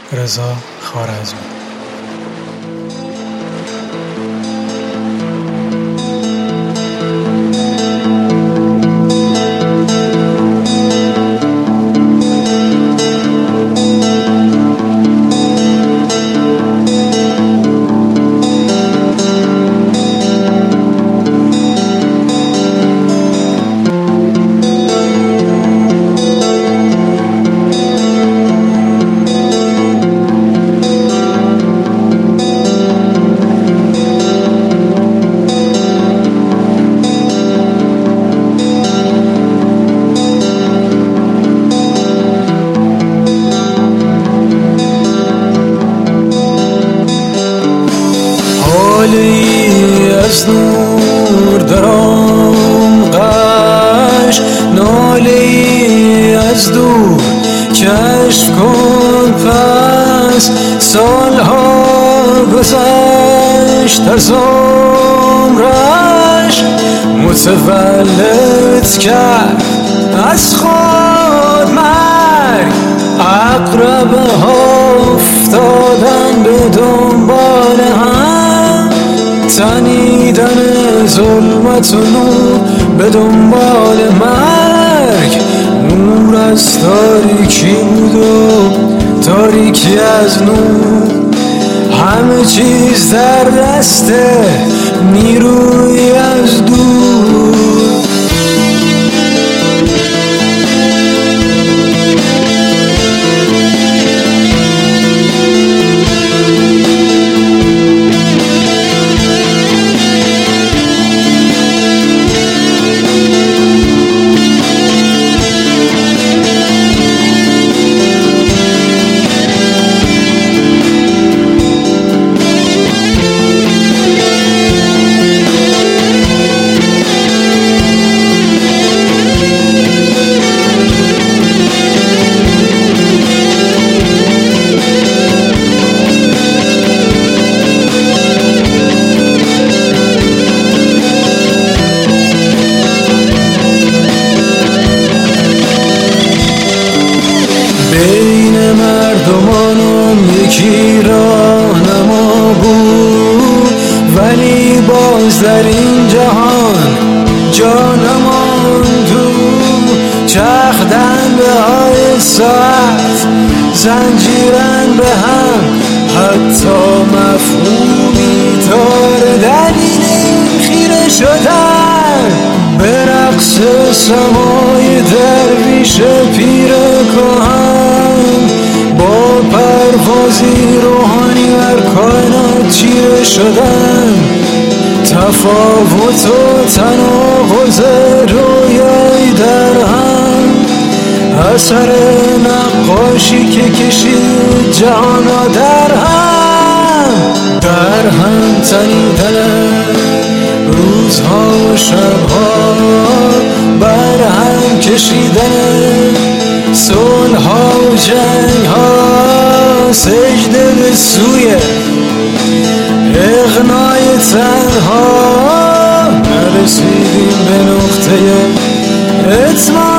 رضا خوارزمی. حالی از نور در آغوش، نالی از دور کشف کن. پس سالها گذشت از عمرش، متولد کرد از خود مرگ. عقربه ها افتادن به دنبال هم، تنیدن ظلمت و نور به دنبال مرگ. نور از تاریکی بود و تاریکی از نور، همه چیز در دست نیروی از دور. بین مردمانم یکی راهنما بود، ولی باز در این جهان جا نماند. چرخیدن به های ساعت، زنجیرن به هم، حتی مفهومی طور دلیل خیره شدن به رقص سمای درویش پیر کهن. با پروازی روحانی بر کائنات چیره شدن، تفاوت و تناقض رویایی در هم، اثر نقاشی که کشید جهانا در هم تنیدن روزها و شبها، بر هم کشیدن صلح‌ها و جنگ‌ها، سجده به سوی اغنای تنها. نرسیدیم به نقطه اتمام